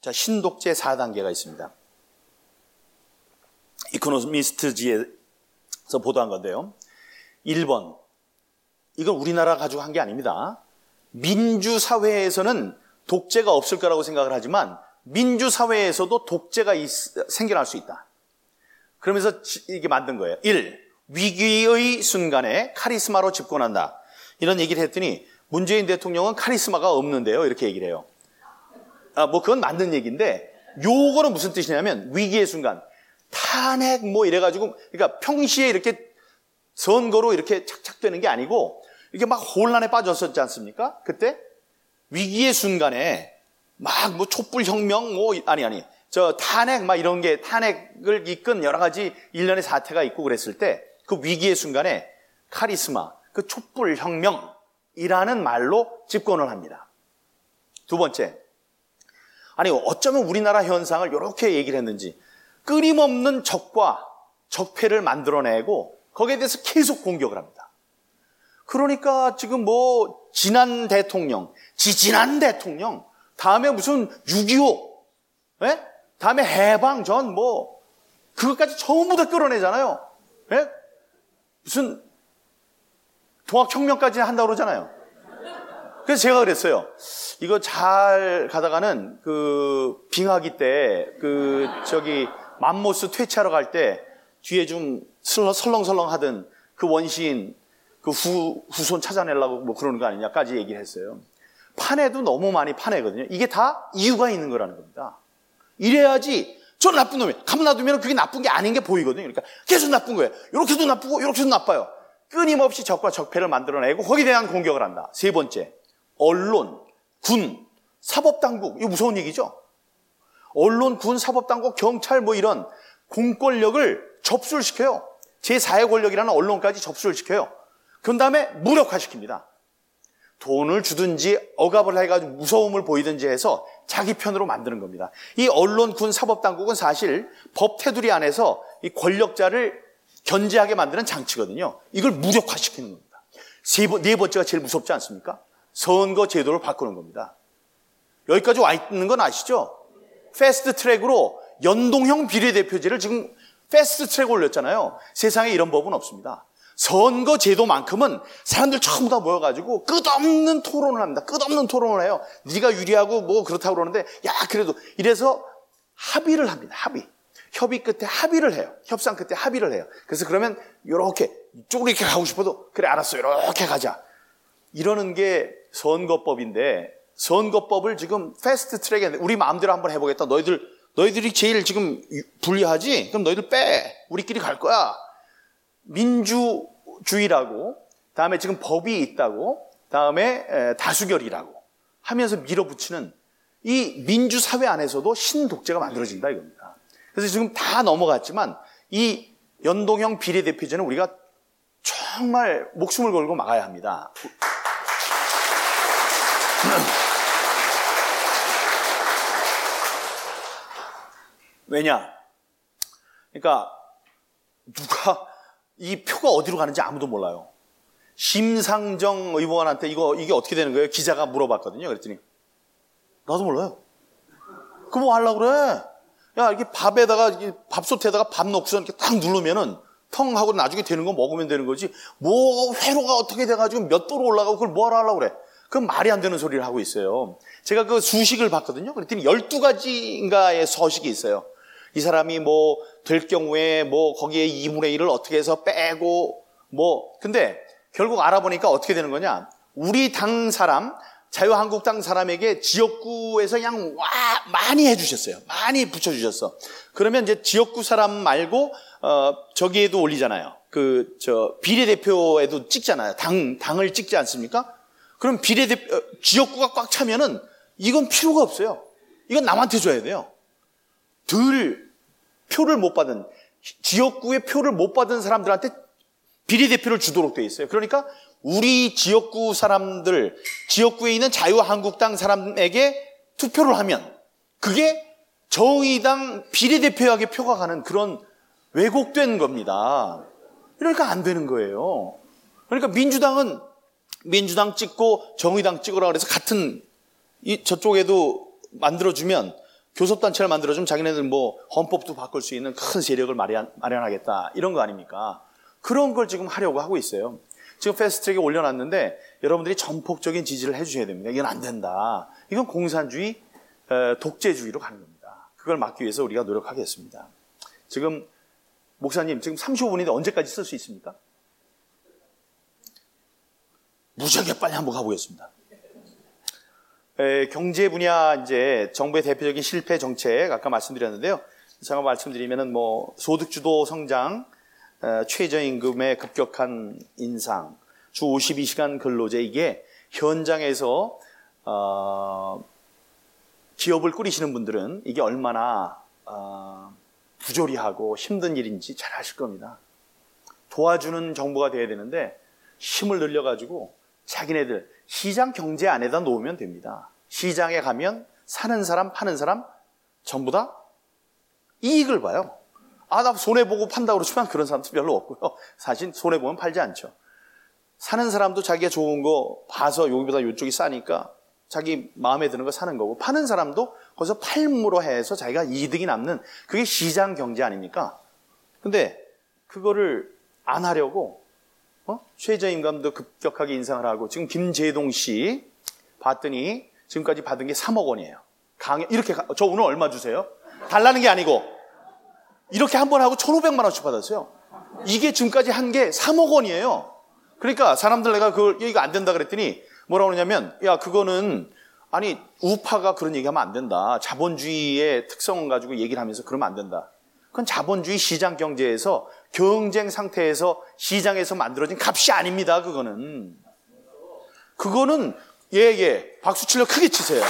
자, 신독재 4단계가 있습니다. 이코노미스트지에서 보도한 건데요. 1번, 이건 우리나라 가지고 한 게 아닙니다. 민주사회에서는 독재가 없을 거라고 생각을 하지만 민주사회에서도 독재가 생겨날 수 있다. 그러면서 이게 만든 거예요. 1. 위기의 순간에 카리스마로 집권한다. 이런 얘기를 했더니 문재인 대통령은 카리스마가 없는데요. 이렇게 얘기를 해요. 그건 맞는 얘기인데 요거는 무슨 뜻이냐면 위기의 순간. 탄핵 이래가지고 그러니까 평시에 이렇게 선거로 이렇게 착착되는 게 아니고 이게 막 혼란에 빠졌었지 않습니까? 그때 위기의 순간에 막 촛불혁명 탄핵 이런 게 탄핵을 이끈 여러 가지 일련의 사태가 있고 그랬을 때 그 위기의 순간에 카리스마, 그 촛불혁명이라는 말로 집권을 합니다. 두 번째, 어쩌면 우리나라 현상을 이렇게 얘기를 했는지 끊임없는 적과 적폐를 만들어내고 거기에 대해서 계속 공격을 합니다. 그러니까 지금 지난 대통령, 지지난 대통령, 다음에 무슨 6.25, 다음에 해방전 그것까지 전부 다 끌어내잖아요. 무슨 동학혁명까지 한다고 그러잖아요. 그래서 제가 그랬어요. 이거 잘 가다가는 빙하기 때 맘모스 퇴치하러 갈 때 뒤에 좀 설렁설렁 하던 그 원시인 후손 찾아내려고 그러는 거 아니냐까지 얘기를 했어요. 파내도 너무 많이 파내거든요. 이게 다 이유가 있는 거라는 겁니다. 이래야지 저 나쁜 놈이 가만 놔두면 그게 나쁜 게 아닌 게 보이거든요. 그러니까 계속 나쁜 거예요. 이렇게도 나쁘고 이렇게도 나빠요. 끊임없이 적과 적폐를 만들어내고 거기에 대한 공격을 한다. 세 번째, 언론, 군, 사법당국. 이거 무서운 얘기죠. 언론, 군, 사법당국, 경찰 이런 공권력을 접수를 시켜요. 제4의 권력이라는 언론까지 접수를 시켜요. 그런 다음에 무력화시킵니다. 돈을 주든지 억압을 해가지고 무서움을 보이든지 해서 자기 편으로 만드는 겁니다. 이 언론, 군, 사법당국은 사실 법 테두리 안에서 이 권력자를 견제하게 만드는 장치거든요. 이걸 무력화시키는 겁니다. 네 번째가 제일 무섭지 않습니까? 선거 제도를 바꾸는 겁니다. 여기까지 와 있는 건 아시죠? 패스트 트랙으로 연동형 비례대표제를 지금 패스트 트랙 올렸잖아요. 세상에 이런 법은 없습니다. 선거 제도만큼은 사람들 전부 다 모여가지고 끝없는 토론을 합니다. 끝없는 토론을 해요. 네가 유리하고 그렇다고 그러는데 그래도 이래서 합의를 합니다. 협의 끝에 합의를 해요. 협상 끝에 합의를 해요. 그래서 그러면 이쪽으로 이렇게 가고 싶어도 그래 알았어 이렇게 가자. 이러는 게 선거법인데 선거법을 지금 패스트 트랙에 우리 마음대로 한번 해보겠다. 너희들이 제일 지금 불리하지? 그럼 너희들 빼. 우리끼리 갈 거야. 민주주의라고 다음에 지금 법이 있다고 다음에 다수결이라고 하면서 밀어붙이는 이 민주사회 안에서도 신독재가 만들어진다 이겁니다. 그래서 지금 다 넘어갔지만 이 연동형 비례대표제는 우리가 정말 목숨을 걸고 막아야 합니다. 왜냐? 그러니까 누가 이 표가 어디로 가는지 아무도 몰라요. 심상정 의원한테 이게 어떻게 되는 거예요? 기자가 물어봤거든요. 그랬더니 나도 몰라요. 그거 뭐 하려고 그래? 이게 밥솥에다가 밥 넣고서 이렇게 딱 누르면은 텅 하고 나중에 되는 거 먹으면 되는 거지. 회로가 어떻게 돼가지고 몇 도로 올라가고 그걸 뭐하러 하려고 그래? 그건 말이 안 되는 소리를 하고 있어요. 제가 그 수식을 봤거든요. 그랬더니 12가지인가의 서식이 있어요. 이 사람이 될 경우에 거기에 2분의 1을 어떻게 해서 빼고 근데 결국 알아보니까 어떻게 되는 거냐. 우리 당 사람, 자유한국당 사람에게 지역구에서 그냥 많이 해주셨어요. 많이 붙여주셨어. 그러면 이제 지역구 사람 말고, 저기에도 올리잖아요. 비례대표에도 찍잖아요. 당을 찍지 않습니까? 그럼 지역구가 꽉 차면은 이건 필요가 없어요. 이건 남한테 줘야 돼요. 표를 못 받은, 지역구에 표를 못 받은 사람들한테 비례대표를 주도록 돼 있어요. 그러니까 우리 지역구 사람들, 지역구에 있는 자유한국당 사람에게 투표를 하면 그게 정의당 비례대표에게 표가 가는 그런 왜곡된 겁니다. 그러니까 안 되는 거예요. 그러니까 민주당은 민주당 찍고 정의당 찍으라 그래서 같은 저쪽에도 만들어주면 교섭단체를 만들어주면 자기네들 뭐 헌법도 바꿀 수 있는 큰 세력을 마련하겠다. 이런 거 아닙니까? 그런 걸 지금 하려고 하고 있어요. 지금 패스트트랙에 올려놨는데 여러분들이 전폭적인 지지를 해주셔야 됩니다. 이건 안 된다. 이건 공산주의, 독재주의로 가는 겁니다. 그걸 막기 위해서 우리가 노력하겠습니다. 지금 목사님 지금 35분인데 언제까지 쓸 수 있습니까? 무지하게 빨리 한번 가보겠습니다. 경제 분야 이제 정부의 대표적인 실패 정책 아까 말씀드렸는데요. 제가 말씀드리면은 뭐 소득주도 성장, 최저임금의 급격한 인상, 주 52시간 근로제 이게 현장에서 기업을 꾸리시는 분들은 이게 얼마나 부조리하고 힘든 일인지 잘 아실 겁니다. 도와주는 정부가 돼야 되는데 힘을 늘려가지고 자기네들 시장 경제 안에다 놓으면 됩니다. 시장에 가면 사는 사람 파는 사람 전부 다 이익을 봐요. 나 손해보고 판다고 그러지만 그런 사람도 별로 없고요. 사실 손해보면 팔지 않죠. 사는 사람도 자기가 좋은 거 봐서 여기보다 이쪽이 싸니까 자기 마음에 드는 거 사는 거고, 파는 사람도 거기서 팔므로 해서 자기가 이득이 남는, 그게 시장 경제 아닙니까? 근데 그거를 안 하려고 최저임금도 급격하게 인상을 하고, 지금 김재동 씨 봤더니 지금까지 받은 게 3억 원이에요. 이렇게 저 오늘 얼마 주세요? 달라는 게 아니고 이렇게 한 번 하고 1,500만 원씩 받았어요. 이게 지금까지 한 게 3억 원이에요. 그러니까 사람들 내가 이거 안 된다 그랬더니 뭐라고 그러냐면, 야 그거는 아니 우파가 그런 얘기하면 안 된다. 자본주의의 특성을 가지고 얘기를 하면서 그러면 안 된다. 그건 자본주의 시장 경제에서 경쟁 상태에서 시장에서 만들어진 값이 아닙니다. 그거는 예 박수 치려 크게 치세요.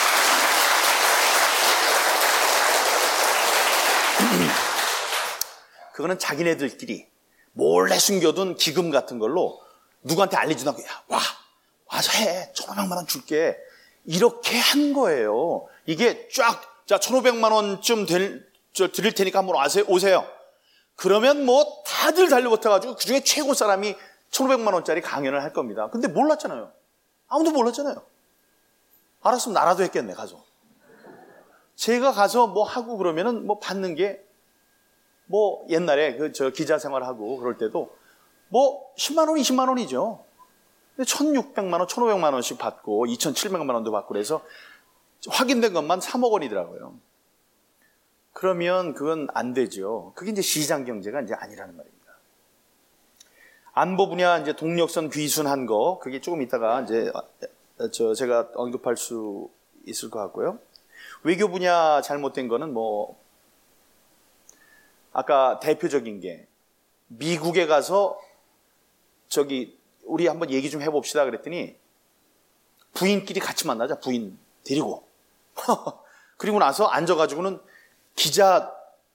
그거는 자기네들끼리 몰래 숨겨둔 기금 같은 걸로 누구한테 알리지도 않고, 야 와서 해, 1,500만 원 줄게, 이렇게 한 거예요. 이게 자 1,500만 원쯤 드릴 테니까 한번 오세요. 그러면 뭐 다들 달려붙어가지고 그중에 최고 사람이 1,500만 원짜리 강연을 할 겁니다. 근데 몰랐잖아요. 아무도 몰랐잖아요. 알았으면 나라도 했겠네. 가서 제가 가서 뭐 하고 그러면은 뭐 받는 게 뭐 옛날에 기자 생활하고 그럴 때도 뭐 10만 원, 20만 원이죠. 근데 1,600만 원, 1,500만 원씩 받고 2,700만 원도 받고 그래서 확인된 것만 3억 원이더라고요. 그러면 그건 안 되죠. 그게 이제 시장 경제가 이제 아니라는 말입니다. 안보 분야 이제 동력선 귀순한 거, 그게 조금 있다가 이제 제가 언급할 수 있을 것 같고요. 외교 분야 잘못된 거는 뭐 아까 대표적인 게 미국에 가서 우리 한번 얘기 좀 해봅시다 그랬더니 부인끼리 같이 만나자, 부인 데리고. 그리고 나서 앉아가지고는 기자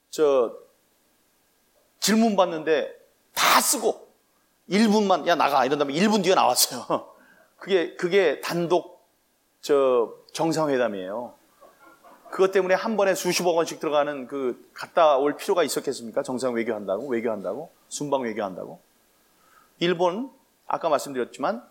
질문 받는데 다 쓰고 1분만 야 나가 이런 다음에 1분 뒤에 나왔어요. 그게 단독 정상회담이에요. 그것 때문에 한 번에 수십억 원씩 들어가는 갔다 올 필요가 있었겠습니까? 정상 외교한다고 순방 외교한다고. 일본 아까 말씀드렸지만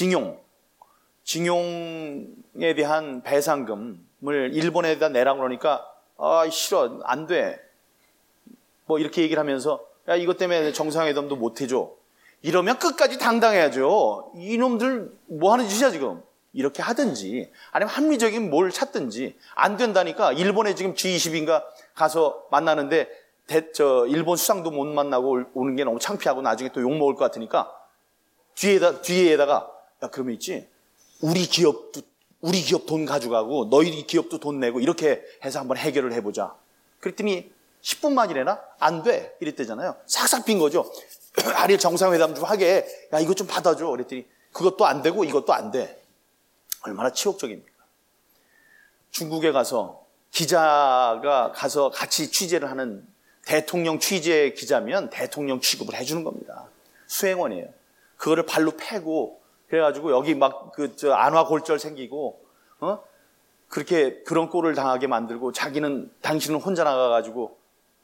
징용에 대한 배상금을 일본에다 내라고 그러니까 싫어, 안 돼, 뭐 이렇게 얘기를 하면서 야 이것 때문에 정상회담도 못 해줘, 이러면 끝까지 당당해야죠. 이놈들 뭐 하는 짓이야 지금. 이렇게 하든지 아니면 합리적인 뭘 찾든지. 안 된다니까 일본에 지금 G20인가 가서 만나는데 일본 수상도 못 만나고 오는 게 너무 창피하고 나중에 또 욕먹을 것 같으니까 뒤에다가 야 그러면 있지, 우리 기업 돈 가져가고 너희 기업도 돈 내고 이렇게 해서 한번 해결을 해보자. 그랬더니 10분 만이래나? 안 돼 이랬대잖아요. 싹싹 빈 거죠. 아니 정상회담 좀 하게, 야 이것 좀 받아줘 그랬더니 그것도 안 되고 이것도 안 돼. 얼마나 치욕적입니까? 중국에 가서 기자가 가서 같이 취재를 하는 대통령 취재 기자면 대통령 취급을 해주는 겁니다. 수행원이에요. 그거를 발로 패고 그래가지고 여기 막 안화골절 생기고 그렇게 그런 꼴을 당하게 만들고 당신은 혼자 나가가지고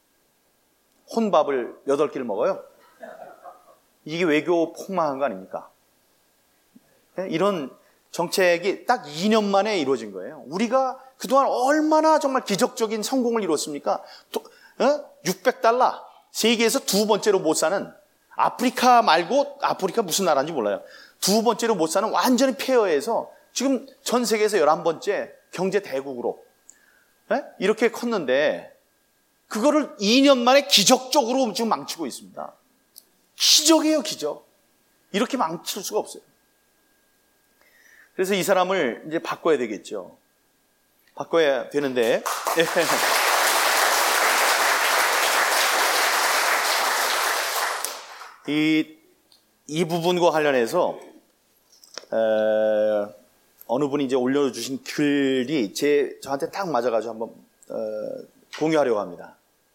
혼밥을 8끼를 먹어요. 이게 외교 폭망한 거 아닙니까? 이런 정책이 딱 2년 만에 이루어진 거예요. 우리가 그동안 얼마나 정말 기적적인 성공을 이뤘습니까? 600달러, 세계에서 두 번째로 못 사는, 아프리카 말고, 아프리카 무슨 나라인지 몰라요. 두 번째로 못 사는 완전히 폐허해서 지금 전 세계에서 11번째 경제 대국으로 이렇게 컸는데, 그거를 2년 만에 기적적으로 지금 망치고 있습니다. 기적이에요, 기적. 이렇게 망칠 수가 없어요. 그래서 이 사람을 이제 바꿔야 되겠죠. 바꿔야 되는데, 이 부분과 관련해서, 어느 분이 이제 올려주신 글이 저한테 딱 맞아가지고 한번, 공유하려고 합니다.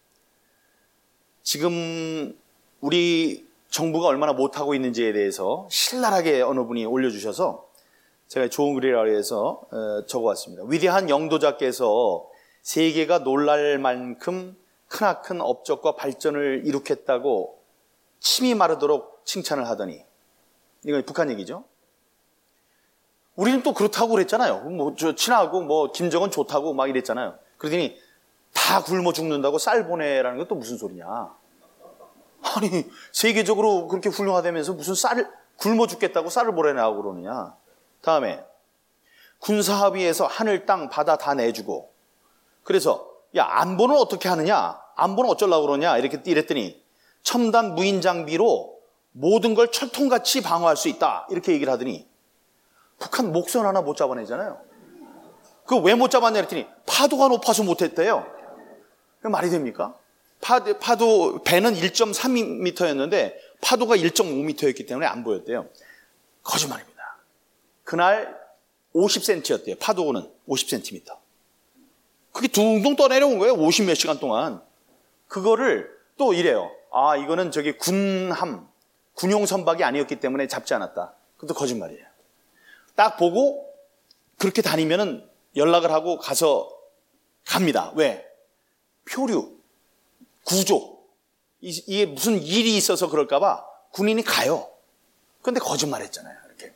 지금 우리 정부가 얼마나 못하고 있는지에 대해서 신랄하게 어느 분이 올려주셔서 제가 좋은 글이라고 해서 적어왔습니다. 위대한 영도자께서 세계가 놀랄 만큼 크나큰 업적과 발전을 이룩했다고 침이 마르도록 칭찬을 하더니, 이건 북한 얘기죠. 우리는 또 그렇다고 그랬잖아요. 친하고 김정은 좋다고 막 이랬잖아요. 그러더니 다 굶어 죽는다고 쌀 보내라는 건 또 무슨 소리냐. 아니, 세계적으로 그렇게 훌륭하다면서 무슨 굶어 죽겠다고 쌀을 보내라고 그러느냐. 다음에 군사합의에서 하늘, 땅, 바다 다 내주고, 그래서 야, 안보는 어떻게 하느냐, 안보는 어쩌려고 그러냐 이랬더니 첨단 무인 장비로 모든 걸 철통같이 방어할 수 있다 이렇게 얘기를 하더니 북한 목선 하나 못 잡아내잖아요. 그거 왜 못 잡았냐 그랬더니 파도가 높아서 못했대요. 말이 됩니까? 파도 배는 1.3m였는데 파도가 1.5m였기 때문에 안 보였대요. 거짓말입니다. 그날 50cm였대요. 파도는 50cm. 그게 둥둥 떠내려온 거예요. 50몇 시간 동안. 그거를 또 이래요. 아, 이거는 저기 군용 선박이 아니었기 때문에 잡지 않았다. 그것도 거짓말이에요. 딱 보고 그렇게 다니면은 연락을 하고 가서 갑니다. 왜? 표류, 구조, 이게 무슨 일이 있어서 그럴까봐 군인이 가요. 그런데 거짓말했잖아요. 이렇게.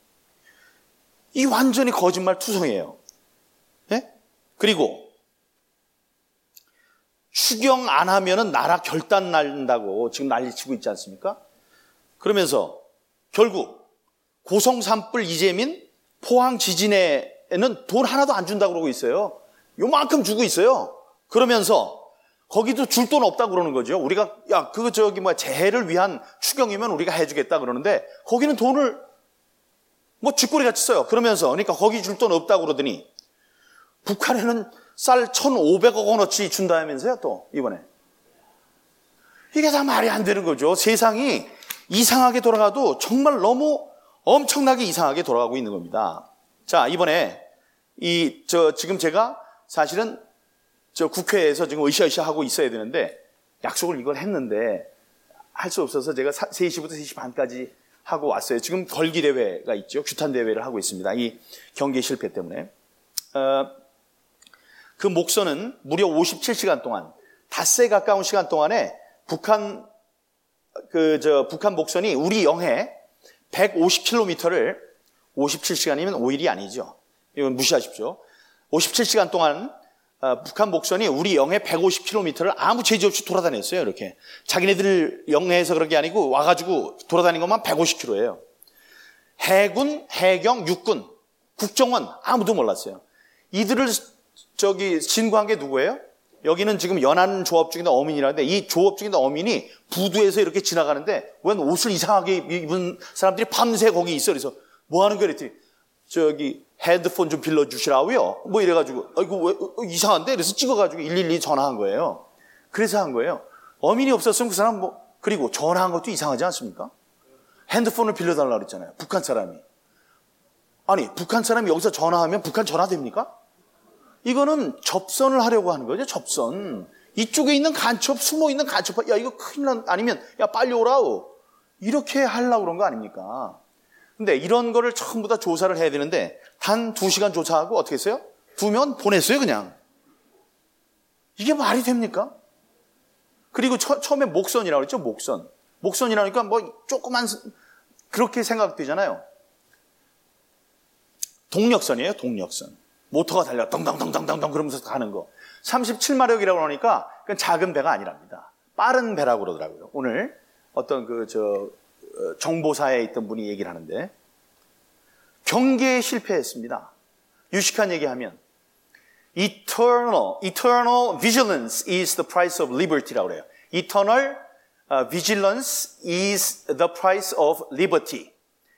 이 완전히 거짓말 투성이에요. 네? 그리고 추경 안 하면은 나라 결단 난다고 지금 난리치고 있지 않습니까? 그러면서 결국 고성 산불 이재민 포항 지진에는 돈 하나도 안 준다고 그러고 있어요. 요만큼 주고 있어요. 그러면서 거기도 줄 돈 없다고 그러는 거죠. 우리가 야, 그거 재해를 위한 추경이면 우리가 해주겠다 그러는데 거기는 돈을 쥐꼬리 같이 써요. 그러니까 거기 줄 돈 없다고 그러더니 북한에는 쌀 1,500억 원어치 준다면서요, 또 이번에. 이게 다 말이 안 되는 거죠. 세상이 이상하게 돌아가도 정말 너무 엄청나게 이상하게 돌아가고 있는 겁니다. 자, 이번에 지금 제가 사실은 국회에서 지금 으쌰으쌰 하고 있어야 되는데 약속을 이걸 했는데 할 수 없어서 제가 3시부터 3시 반까지 하고 왔어요. 지금 걸기 대회가 있죠. 규탄 대회를 하고 있습니다. 이 경기 실패 때문에. 그 목선은 무려 57시간 동안, 닷새에 가까운 시간 동안에 북한 목선이 우리 영해 150km를 57시간이면 5일이 아니죠. 이건 무시하십시오. 57시간 동안 북한 목선이 우리 영해 150km를 아무 제지 없이 돌아다녔어요. 이렇게. 자기네들 영해에서 그런 게 아니고 와가지고 돌아다닌 것만 150km예요. 해군, 해경, 육군, 국정원 아무도 몰랐어요. 이들을 진구한 게 누구예요? 여기는 지금 연안 조합중이나 어민이라는데 이 조합중이나 어민이 부두에서 이렇게 지나가는데 웬 옷을 이상하게 입은 사람들이 밤새 거기 있어. 그래서 뭐 하는 거야? 그랬더니 핸드폰 좀 빌려주시라고요. 이래가지고 이거 왜 이상한데? 그래서 찍어가지고 112 전화한 거예요. 그래서 한 거예요. 어민이 없었으면 그 사람 그리고 전화한 것도 이상하지 않습니까? 핸드폰을 빌려달라고 그랬잖아요. 북한 사람이. 아니, 북한 사람이 여기서 전화하면 북한 전화 됩니까? 이거는 접선을 하려고 하는 거죠. 접선. 이쪽에 있는 간첩, 숨어있는 간첩, 야 이거 큰일 난, 아니면 야 빨리 오라고 이렇게 하려고 그런 거 아닙니까? 근데 이런 거를 전부 다 조사를 해야 되는데 단 2시간 조사하고 어떻게 했어요? 2명 보냈어요 그냥. 이게 말이 됩니까? 그리고 처음에 목선이라고 그랬죠. 목선이라니까 조그만 그렇게 생각되잖아요. 동력선이에요, 동력선. 모터가 달려 덩덩덩덩덩덩 그러면서 가는 거. 37마력이라고 그러니까 그건 작은 배가 아니랍니다. 빠른 배라고 그러더라고요. 오늘 어떤 정보사에 있던 분이 얘기를 하는데, 경계에 실패했습니다. 유식한 얘기하면 Eternal vigilance is the price of liberty라고 그래요. Eternal vigilance is the price of liberty.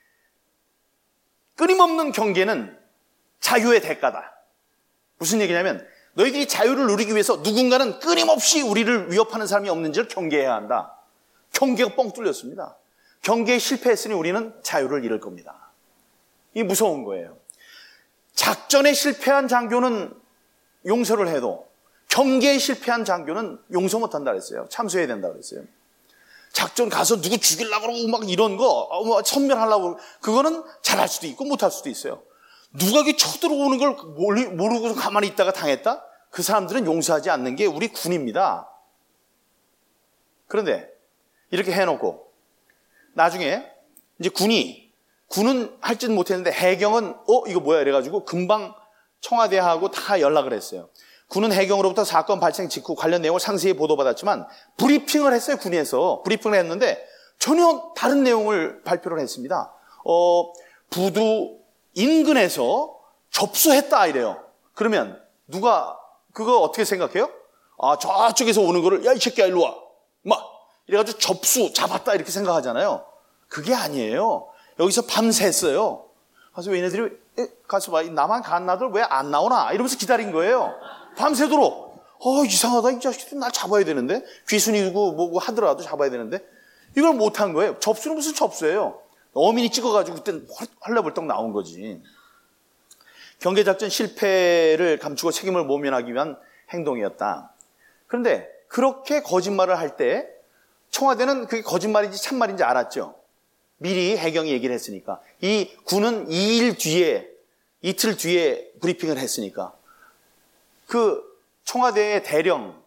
끊임없는 경계는 자유의 대가다. 무슨 얘기냐면 너희들이 자유를 누리기 위해서 누군가는 끊임없이 우리를 위협하는 사람이 없는지를 경계해야 한다. 경계가 뻥 뚫렸습니다. 경계에 실패했으니 우리는 자유를 잃을 겁니다. 이게 무서운 거예요. 작전에 실패한 장교는 용서를 해도 경계에 실패한 장교는 용서 못한다 그랬어요. 참수해야 된다 그랬어요. 작전 가서 누구 죽이려고 그러고 막 이런 거 선멸하려고 그거는 잘할 수도 있고 못할 수도 있어요. 누가 이렇게 쳐들어오는 걸 모르고서 가만히 있다가 당했다? 그 사람들은 용서하지 않는 게 우리 군입니다. 그런데 이렇게 해놓고 나중에 이제 군은 할 짓 못했는데 해경은 이거 뭐야 이래가지고 금방 청와대하고 다 연락을 했어요. 군은 해경으로부터 사건 발생 직후 관련 내용을 상세히 보도받았지만 브리핑을 했어요. 군에서 브리핑을 했는데 전혀 다른 내용을 발표를 했습니다. 부두 인근에서 접수했다 이래요. 그러면 누가 그거 어떻게 생각해요? 저쪽에서 오는 거를 야 이 새끼야 일로 와 막 이래가지고 접수 잡았다 이렇게 생각하잖아요. 그게 아니에요. 여기서 밤샜어요. 그래서 얘네들이 가서 봐 나만 간 나들 왜 안 나오나 이러면서 기다린 거예요. 밤새도록 이상하다 이 자식들 날 잡아야 되는데 귀순이고 뭐고 하더라도 잡아야 되는데 이걸 못한 거예요. 접수는 무슨 접수예요. 어민이 찍어가지고 그땐 헐레벌떡 나온 거지. 경계작전 실패를 감추고 책임을 모면하기 위한 행동이었다. 그런데 그렇게 거짓말을 할 때 청와대는 그게 거짓말인지 참말인지 알았죠. 미리 해경이 얘기를 했으니까. 이 군은 이틀 뒤에 브리핑을 했으니까. 그 청와대의 대령,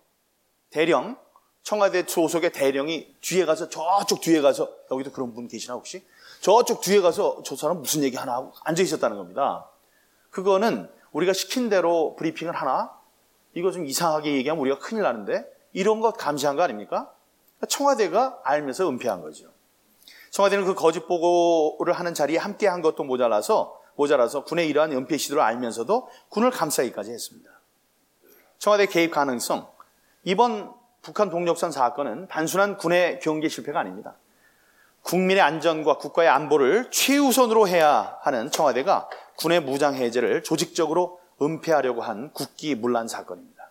청와대 소속의 대령이 뒤에 가서 저쪽 뒤에 가서 여기도 그런 분 계시나 혹시? 저쪽 뒤에 가서 저 사람 무슨 얘기 하나 하고 앉아 있었다는 겁니다. 그거는 우리가 시킨 대로 브리핑을 하나? 이거 좀 이상하게 얘기하면 우리가 큰일 나는데 이런 거 감시한 거 아닙니까? 청와대가 알면서 은폐한 거죠. 청와대는 그 거짓 보고를 하는 자리에 함께 한 것도 모자라서 군의 이러한 은폐 시도를 알면서도 군을 감싸기까지 했습니다. 청와대 개입 가능성. 이번 북한 동력선 사건은 단순한 군의 경계 실패가 아닙니다. 국민의 안전과 국가의 안보를 최우선으로 해야 하는 청와대가 군의 무장 해제를 조직적으로 은폐하려고 한 국기문란 사건입니다.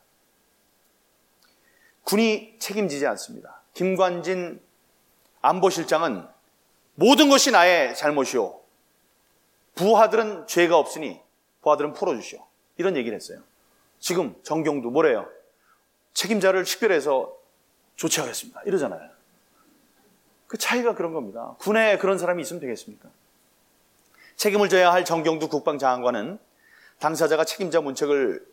군이 책임지지 않습니다. 김관진 안보실장은 모든 것이 나의 잘못이오. 부하들은 죄가 없으니 부하들은 풀어주시오. 이런 얘기를 했어요. 지금 정경도 뭐래요? 책임자를 식별해서 조치하겠습니다. 이러잖아요. 그 차이가 그런 겁니다. 군에 그런 사람이 있으면 되겠습니까? 책임을 져야 할 정경두 국방장관은 당사자가 책임자 문책을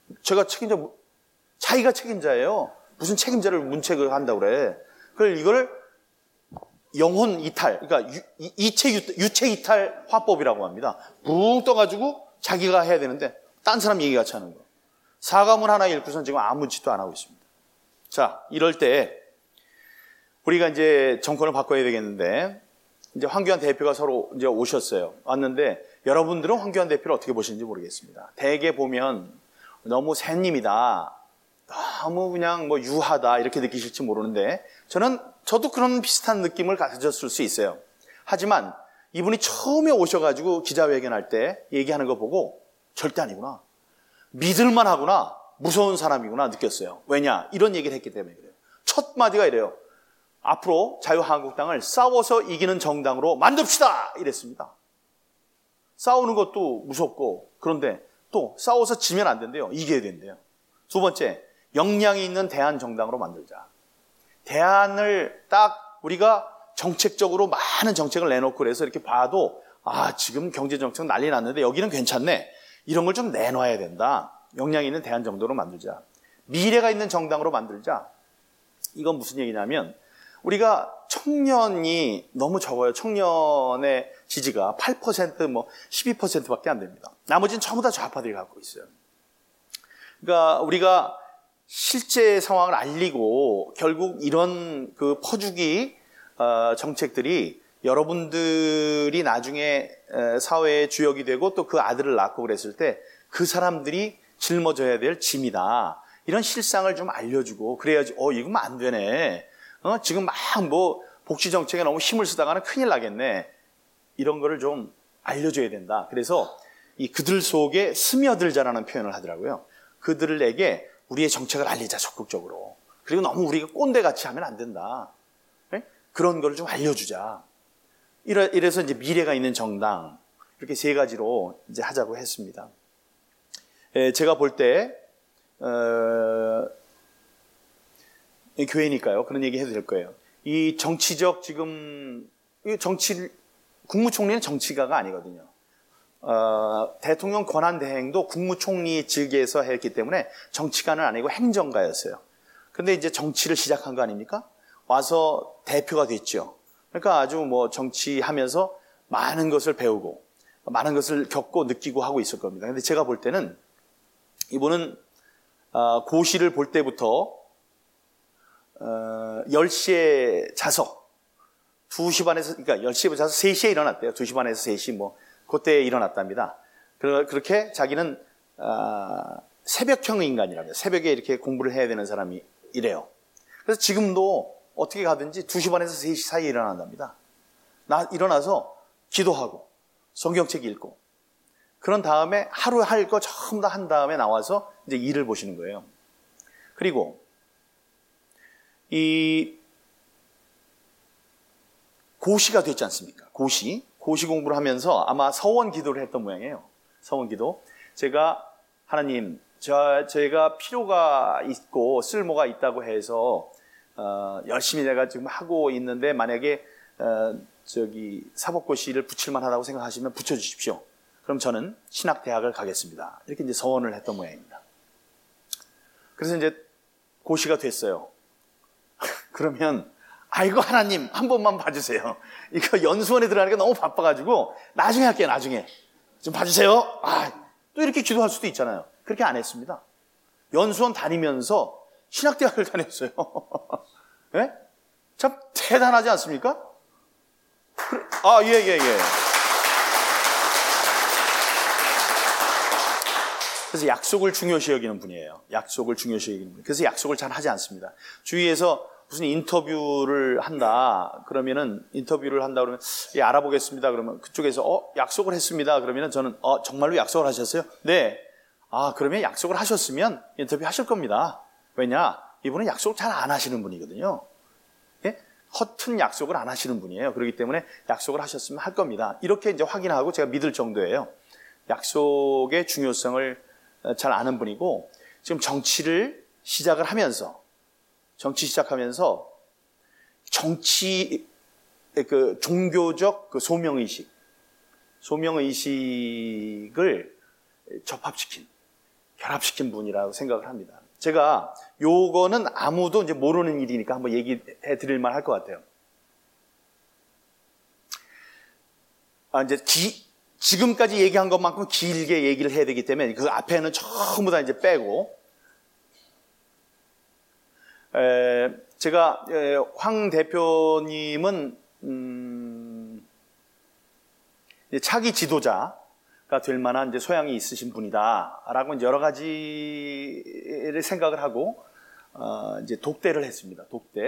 자기가 책임자예요. 무슨 책임자를 문책을 한다고 그래. 이걸 영혼 이탈, 그러니까 유체 이탈 화법이라고 합니다. 붕 떠가지고 자기가 해야 되는데 딴 사람 얘기 같이 하는 거. 사과문 하나 읽고선 지금 아무 짓도 안 하고 있습니다. 자, 이럴 때 우리가 이제 정권을 바꿔야 되겠는데 이제 황교안 대표가 서로 이제 오셨어요. 왔는데 여러분들은 황교안 대표를 어떻게 보시는지 모르겠습니다. 대개 보면 너무 샌님이다. 너무 그냥 유하다 이렇게 느끼실지 모르는데 저도 그런 비슷한 느낌을 가졌을 수 있어요. 하지만 이분이 처음에 오셔가지고 기자회견할 때 얘기하는 거 보고 절대 아니구나. 믿을만 하구나. 무서운 사람이구나 느꼈어요. 왜냐? 이런 얘기를 했기 때문에 그래요. 첫 마디가 이래요. 앞으로 자유한국당을 싸워서 이기는 정당으로 만듭시다 이랬습니다. 싸우는 것도 무섭고 그런데 또 싸워서 지면 안 된대요. 이겨야 된대요. 두 번째, 역량이 있는 대한정당으로 만들자. 대안을 딱 우리가 정책적으로 많은 정책을 내놓고 그래서 이렇게 봐도 지금 경제정책 난리 났는데 여기는 괜찮네. 이런 걸 좀 내놔야 된다. 역량이 있는 대한정당으로 만들자. 미래가 있는 정당으로 만들자. 이건 무슨 얘기냐면 우리가 청년이 너무 적어요. 청년의 지지가 8% 뭐 12%밖에 안 됩니다. 나머지는 전부 다 좌파들이 갖고 있어요. 그러니까 우리가 실제 상황을 알리고 결국 이런 그 퍼주기 정책들이 여러분들이 나중에 사회의 주역이 되고 또 그 아들을 낳고 그랬을 때 그 사람들이 짊어져야 될 짐이다. 이런 실상을 좀 알려주고 그래야지 이거면 안 되네. 지금 막 뭐 복지 정책에 너무 힘을 쓰다가는 큰일 나겠네. 이런 거를 좀 알려줘야 된다. 그래서 이 그들 속에 스며들자라는 표현을 하더라고요. 그들에게 우리의 정책을 알리자 적극적으로. 그리고 너무 우리가 꼰대같이 하면 안 된다. 네? 그런 걸 좀 알려주자. 이래서 이제 미래가 있는 정당 이렇게 세 가지로 이제 하자고 했습니다. 제가 볼 때 교회니까요. 그런 얘기 해도 될 거예요. 이 정치적 지금 국무총리는 정치가가 아니거든요. 대통령 권한 대행도 국무총리 측에서 했기 때문에 정치가는 아니고 행정가였어요. 근데 이제 정치를 시작한 거 아닙니까? 와서 대표가 됐죠. 그러니까 아주 뭐 정치하면서 많은 것을 배우고 많은 것을 겪고 느끼고 하고 있을 겁니다. 근데 제가 볼 때는 이분은 고시를 볼 때부터 10시에 자서 2시 반에서 그러니까 10시에 자서 3시에 일어났대요. 2시 반에서 3시 뭐 그때에 일어났답니다. 그렇게 자기는 새벽형 인간이라며 새벽에 이렇게 공부를 해야 되는 사람이 이래요. 그래서 지금도 어떻게 가든지 2시 반에서 3시 사이에 일어난답니다. 일어나서 기도하고 성경책 읽고 그런 다음에 하루 할 거 전부 다 한 다음에 나와서 이제 일을 보시는 거예요. 그리고 이 고시가 됐지 않습니까? 고시 공부를 하면서 아마 서원 기도를 했던 모양이에요. 서원 기도. 제가 하나님, 제가 필요가 있고 쓸모가 있다고 해서 열심히 내가 지금 하고 있는데 만약에 사법고시를 붙일만 하다고 생각하시면 붙여주십시오. 그럼 저는 신학대학을 가겠습니다. 이렇게 이제 서원을 했던 모양입니다. 그래서 이제 고시가 됐어요. 그러면 아이고 하나님 한 번만 봐주세요. 이거 연수원에 들어가니까 너무 바빠가지고 나중에 할게요. 나중에 좀 봐주세요. 또 이렇게 기도할 수도 있잖아요. 그렇게 안 했습니다. 연수원 다니면서 신학대학을 다녔어요. 네? 참 대단하지 않습니까? 예. 그래서 약속을 중요시 여기는 분이에요. 약속을 중요시 여기는 분. 그래서 약속을 잘 하지 않습니다. 주위에서 무슨 인터뷰를 한다. 그러면은 인터뷰를 한다 그러면 예, 알아보겠습니다. 그러면 그쪽에서 약속을 했습니다. 그러면은 저는 정말로 약속을 하셨어요? 네. 그러면 약속을 하셨으면 인터뷰 하실 겁니다. 왜냐? 이분은 약속을 잘 안 하시는 분이거든요. 예? 허튼 약속을 안 하시는 분이에요. 그렇기 때문에 약속을 하셨으면 할 겁니다. 이렇게 이제 확인하고 제가 믿을 정도예요. 약속의 중요성을 잘 아는 분이고 지금 정치를 시작하면서 그 종교적 그 소명의식을 결합시킨 분이라고 생각을 합니다. 제가 요거는 아무도 이제 모르는 일이니까 한번 얘기해 드릴 만 할 것 같아요. 이제 지금까지 얘기한 것만큼 길게 얘기를 해야 되기 때문에 그 앞에는 전부 다 이제 빼고 제가 황 대표님은 차기 지도자가 될 만한 이제 소양이 있으신 분이다라고 이제 여러 가지를 생각을 하고 이제 독대를 했습니다.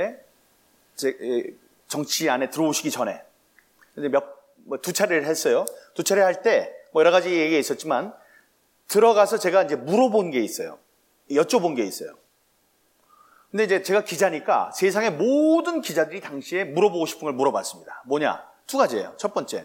정치 안에 들어오시기 전에 이제 두 차례를 했어요. 두 차례 할 때 여러 가지 얘기가 있었지만 들어가서 제가 이제 물어본 게 있어요. 여쭤본 게 있어요. 근데 이제 제가 기자니까 세상의 모든 기자들이 당시에 물어보고 싶은 걸 물어봤습니다. 뭐냐? 두 가지예요. 첫 번째,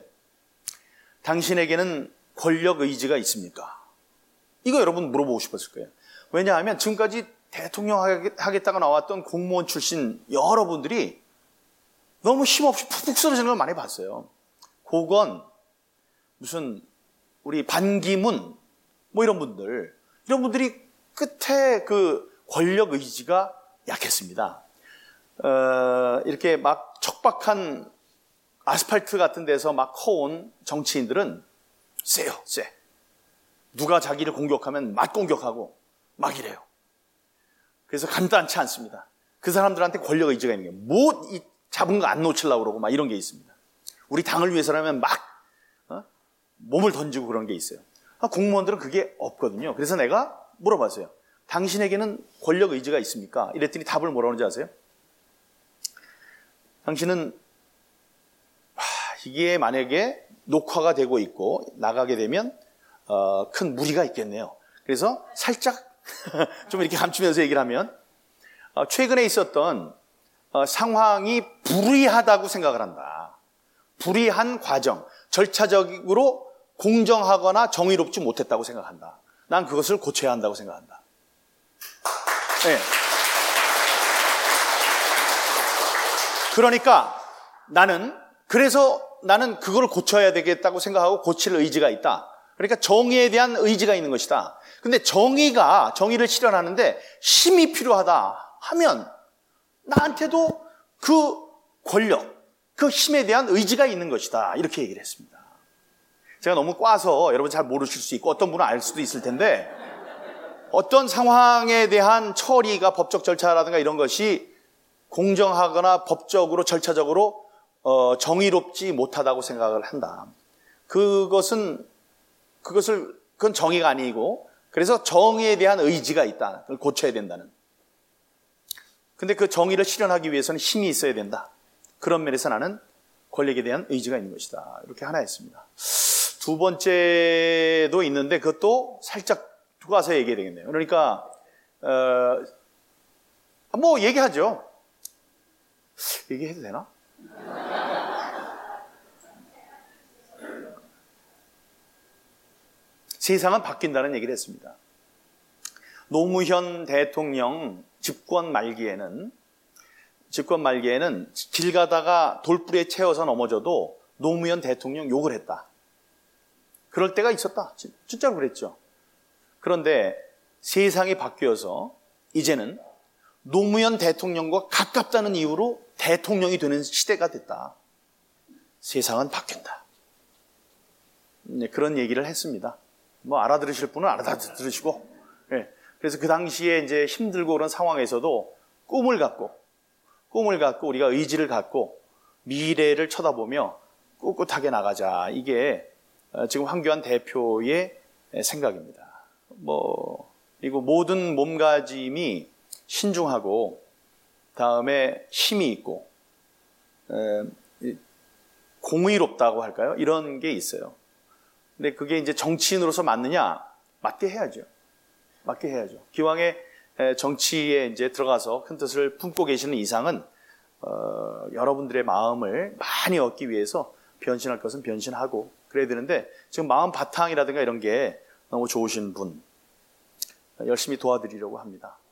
당신에게는 권력 의지가 있습니까? 이거 여러분 물어보고 싶었을 거예요. 왜냐하면 지금까지 대통령 하겠다고 나왔던 공무원 출신 여러분들이 너무 힘없이 푹푹 쓰러지는 걸 많이 봤어요. 그건 무슨 우리 반기문 이런 분들이 끝에 그 권력 의지가 약했습니다. 이렇게 막 척박한 아스팔트 같은 데서 막 커온 정치인들은 세요, 세. 누가 자기를 공격하면 막 공격하고 막 이래요. 그래서 간단치 않습니다. 그 사람들한테 권력 의지가 있는 게 뭐 잡은 거 안 놓치려고 그러고 막 이런 게 있습니다. 우리 당을 위해서라면 막 몸을 던지고 그런 게 있어요. 공무원들은 그게 없거든요. 그래서 내가 물어봤어요. 당신에게는 권력 의지가 있습니까? 이랬더니 답을 뭐라고 하는지 아세요? 당신은 이게 만약에 녹화가 되고 있고 나가게 되면 큰 무리가 있겠네요. 그래서 살짝 좀 이렇게 감추면서 얘기를 하면 최근에 있었던 상황이 불의하다고 생각을 한다. 불의한 과정, 절차적으로 공정하거나 정의롭지 못했다고 생각한다. 난 그것을 고쳐야 한다고 생각한다. 네. 그러니까 그래서 나는 그걸 고쳐야 되겠다고 생각하고 고칠 의지가 있다. 그러니까 정의에 대한 의지가 있는 것이다. 근데 정의를 실현하는데 힘이 필요하다 하면 나한테도 그 권력, 그 힘에 대한 의지가 있는 것이다. 이렇게 얘기를 했습니다. 제가 너무 꽈서 여러분 잘 모르실 수 있고 어떤 분은 알 수도 있을 텐데 어떤 상황에 대한 처리가 법적 절차라든가 이런 것이 공정하거나 법적으로 절차적으로 정의롭지 못하다고 생각을 한다. 그건 정의가 아니고 그래서 정의에 대한 의지가 있다. 그걸 고쳐야 된다는. 근데 그 정의를 실현하기 위해서는 힘이 있어야 된다. 그런 면에서 나는 권력에 대한 의지가 있는 것이다. 이렇게 하나 했습니다. 두 번째도 있는데 그것도 살짝 두고 와서 얘기해야 되겠네요. 그러니까 뭐 얘기하죠. 얘기해도 되나? 세상은 바뀐다는 얘기를 했습니다. 노무현 대통령 집권 말기에는 길 가다가 돌부리에 채워서 넘어져도 노무현 대통령 욕을 했다. 그럴 때가 있었다. 진짜로 그랬죠. 그런데 세상이 바뀌어서 이제는 노무현 대통령과 가깝다는 이유로 대통령이 되는 시대가 됐다. 세상은 바뀐다. 그런 얘기를 했습니다. 뭐 알아들으실 분은 알아들으시고, 네. 그래서 그 당시에 이제 힘들고 그런 상황에서도 꿈을 갖고 우리가 의지를 갖고 미래를 쳐다보며 꿋꿋하게 나가자. 이게 지금 황교안 대표의 생각입니다. 그리고 모든 몸가짐이 신중하고 다음에 힘이 있고 공의롭다고 할까요? 이런 게 있어요. 근데 그게 이제 정치인으로서 맞느냐? 맞게 해야죠. 기왕에 정치에 이제 들어가서 큰 뜻을 품고 계시는 이상은 여러분들의 마음을 많이 얻기 위해서 변신할 것은 변신하고 그래야 되는데 지금 마음 바탕이라든가 이런 게 너무 좋으신 분 열심히 도와드리려고 합니다.